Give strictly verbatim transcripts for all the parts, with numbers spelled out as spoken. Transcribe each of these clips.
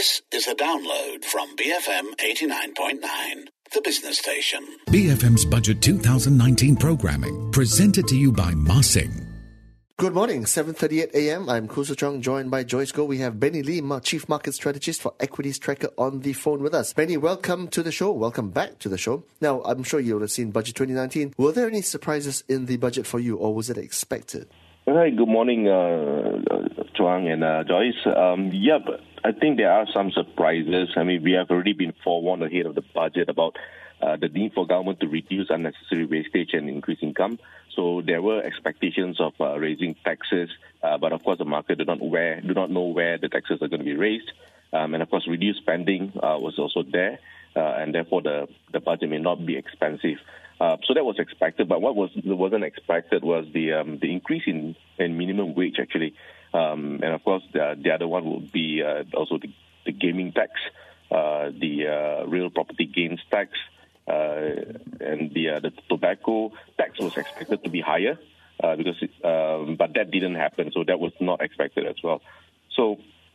This is a download from B F M eighty-nine point nine, the business station. B F M's Budget twenty nineteen programming, presented to you by Ma Sing. Good morning, seven thirty-eight a.m. I'm Kusa Chong, joined by Joyce Goh. We have Benny Lee, Chief Market Strategist for Equities Tracker, on the phone with us. Benny, welcome to the show. Welcome back to the show. Now, I'm sure you'll have seen Budget twenty nineteen. Were there any surprises in the budget for you, or was it expected? Hi, good morning, uh, Chuang and uh, Joyce. Um, yeah, but I think there are some surprises. I mean, we have already been forewarned ahead of the budget about uh, the need for government to reduce unnecessary wastage and increase income. So there were expectations of uh, raising taxes, uh, but of course the market do not where do not know where the taxes are going to be raised, um, and of course reduced spending uh, was also there, uh, and therefore the, the budget may not be expensive. Uh, so that was expected, but what was wasn't expected was the um, the increase in, in minimum wage actually, um, and of course the, the other one would be uh, also the, the gaming tax, uh, the uh, real property gains tax. Uh, and the uh, the tobacco tax was expected to be higher, uh, because it, um, but that didn't happen, so that was not expected as well. So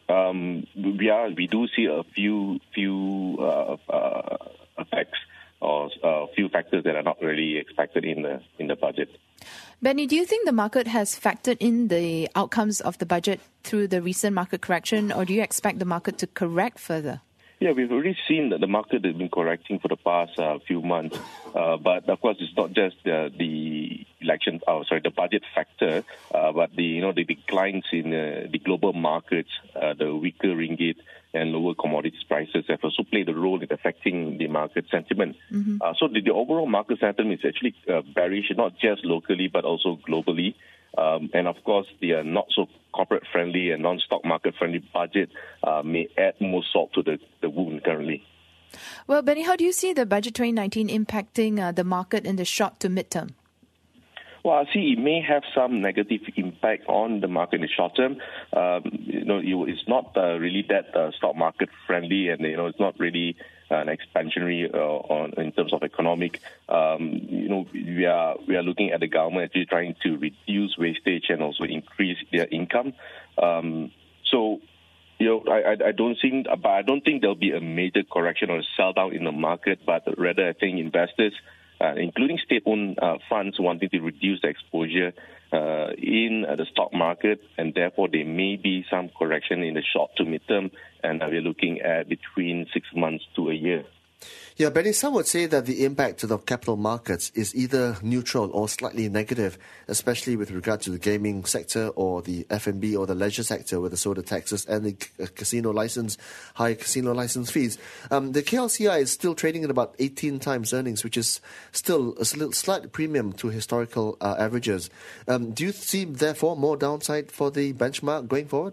um, we are we do see a few few uh, uh, effects or a few factors that are not really expected in the in the budget. Benny, do you think the market has factored in the outcomes of the budget through the recent market correction, or do you expect the market to correct further? Yeah, we've already seen that the market has been correcting for the past uh, few months. Uh, but of course, it's not just uh, the election, oh, sorry, the budget factor, uh, but the you know the declines in uh, the global markets, uh, the weaker ringgit and lower commodities prices have also played a role in affecting the market sentiment. Mm-hmm. Uh, so the, the overall market sentiment is actually uh, bearish, not just locally but also globally. Um, and of course, the uh, not so corporate-friendly and non-stock market-friendly budget uh, may add more salt to the, the wound currently. Well, Benny, how do you see the Budget twenty nineteen impacting uh, the market in the short to mid-term? Well, I see it may have some negative impact on the market in the short term. Um, you know, it's not uh, really that uh, stock market friendly, and you know, it's not really uh, an expansionary uh, on in terms of economic. Um, you know, we are we are looking at the government actually trying to reduce wastage and also increase their income. Um, so. You know, I, I I don't think, but I don't think there'll be a major correction or a sell down in the market. But rather, I think investors, uh, including state-owned uh, funds, wanting to reduce the exposure uh, in uh, the stock market, and therefore there may be some correction in the short to mid-term, and uh, we're looking at between six months to a year. Yeah, Benny, some would say that the impact to the capital markets is either neutral or slightly negative, especially with regard to the gaming sector or the F and B or the leisure sector with the soda taxes and the c- casino license, high casino license fees. Um, the K L C I is still trading at about eighteen times earnings, which is still a sl- slight premium to historical uh, averages. Um, do you see, therefore, more downside for the benchmark going forward?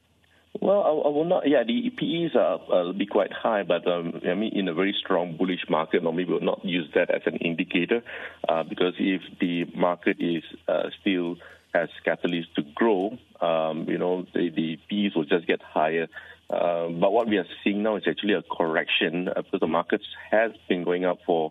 Well, I, I will not. Yeah, the P Es are uh, be quite high, but um, I mean, in a very strong bullish market, normally we will not use that as an indicator, uh, because if the market is uh, still has catalyst to grow, um, you know, the, the P Es will just get higher. Uh, but what we are seeing now is actually a correction, uh, because the markets has been going up for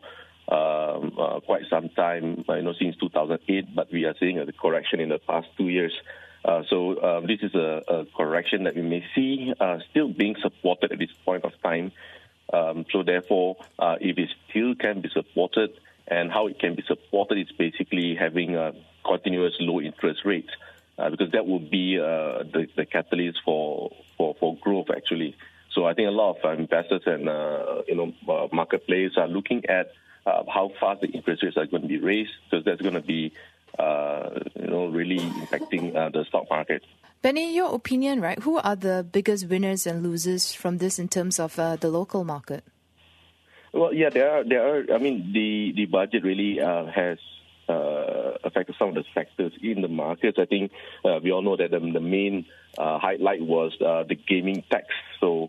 um, uh, quite some time, uh, you know, since two thousand eight. But we are seeing a correction in the past two years. Uh, so uh, this is a, a correction that we may see uh, still being supported at this point of time. Um, so therefore, uh, if it still can be supported, and how it can be supported is basically having a continuous low interest rates, uh, because that would be uh, the, the catalyst for, for, for growth actually. So I think a lot of uh, investors and uh, you know uh, market players are looking at uh, how fast the interest rates are going to be raised, because that's going to be Uh, you know, really impacting uh, the stock market. Benny, in your opinion, right, who are the biggest winners and losers from this in terms of uh, the local market? Well, yeah, there are. There are. I mean, the the budget really uh, has uh, affected some of the sectors in the markets. I think uh, we all know that the, the main uh, highlight was uh, the gaming tax. So.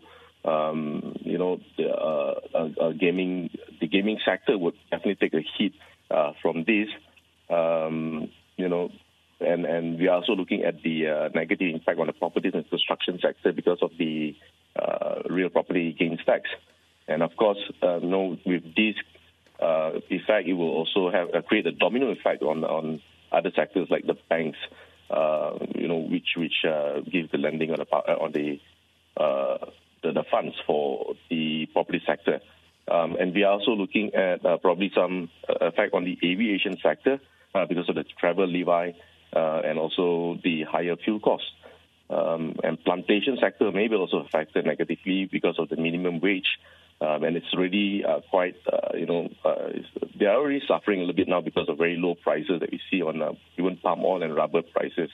Um, you know, the uh, uh, gaming the gaming sector would definitely take a hit uh, from this. Um, you know, and, and we are also looking at the uh, negative impact on the properties and construction sector because of the uh, real property gains tax. And of course, uh, you know, with this uh, effect, it will also have uh, create a domino effect on on other sectors like the banks, uh, you know, which which uh, gives the lending on the on the uh, the, the funds for the property sector. Um, and we are also looking at uh, probably some uh, effect on the aviation sector uh, because of the travel levy uh, and also the higher fuel costs. Um, and plantation sector may be also affected negatively because of the minimum wage. Um, and it's really uh, quite, uh, you know, uh, they are already suffering a little bit now because of very low prices that we see on uh, even palm oil and rubber prices.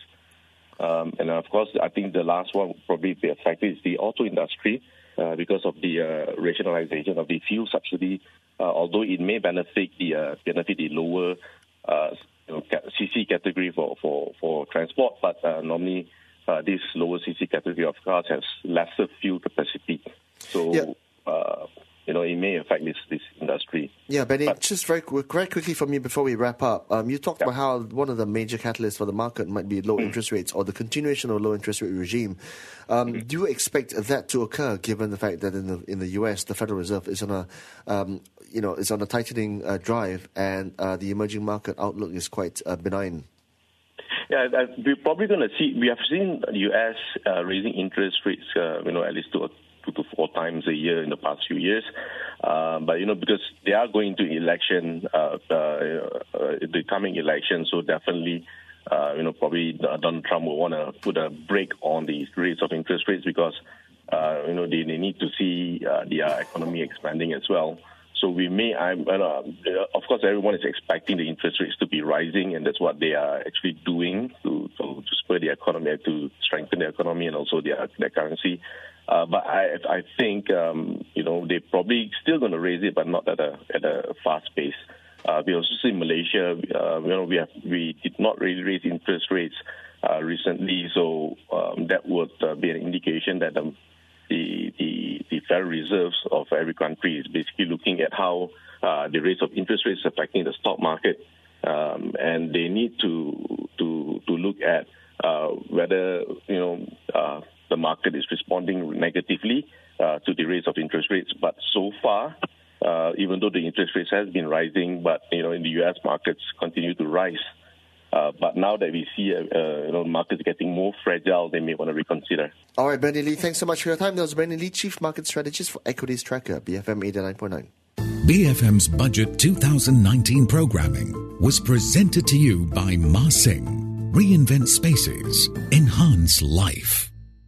Um, and of course, I think the last one will probably be affected is the auto industry uh, because of the uh, rationalization of the fuel subsidy. Uh, although it may benefit the uh, benefit the lower uh, you know, C C category for, for, for transport, but uh, normally uh, this lower C C category of cars has lesser fuel capacity. So. Yeah. Uh, you know, it may affect this, this industry. Yeah, Benny, but, just very very quickly from you before we wrap up. Um, you talked yeah. about how one of the major catalysts for the market might be low mm. interest rates or the continuation of low interest rate regime. Um, mm. Do you expect that to occur, given the fact that in the in the U S the Federal Reserve is on a um, you know is on a tightening uh, drive, and uh, the emerging market outlook is quite uh, benign? Yeah, we're probably going to see. We have seen the U S uh, raising interest rates, uh, you know, at least to a two to four times a year in the past few years. Uh, but, you know, because they are going to election, uh, uh, uh, the coming election, so definitely, uh, you know, probably Donald Trump will want to put a brake on the rates of interest rates because, uh, you know, they, they need to see uh, the uh, economy expanding as well. So we may, I'm, uh, of course, everyone is expecting the interest rates to be rising, and that's what they are actually doing to, to, to spur the economy, to strengthen the economy and also their, their currency. Uh, but I, I think, um, you know, they're probably still going to raise it, but not at a at a fast pace. Uh, we also see Malaysia, uh, you know, we have we did not really raise interest rates uh, recently, so um, that would uh, be an indication that um, the the the Federal Reserves of every country is basically looking at how uh, the rates of interest rates affecting the stock market, um, and they need to to to look at uh, whether you know. Uh, the market is responding negatively uh, to the rates of interest rates. But so far, uh, even though the interest rates has been rising, but, you know, in the U S markets continue to rise. Uh, but now that we see, uh, uh, you know, markets getting more fragile, they may want to reconsider. All right, Benny Lee, thanks so much for your time. That was Benny Lee, Chief Market Strategist for Equities Tracker, B F M eighty-nine point nine. B F M's Budget twenty nineteen programming was presented to you by Ma Sing. Reinvent spaces. Enhance life.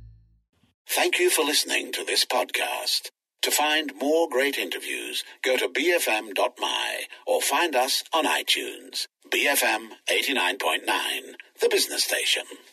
Thank you for listening to this podcast. To find more great interviews, go to b f m dot m y or find us on iTunes. B F M eighty-nine point nine, the business station.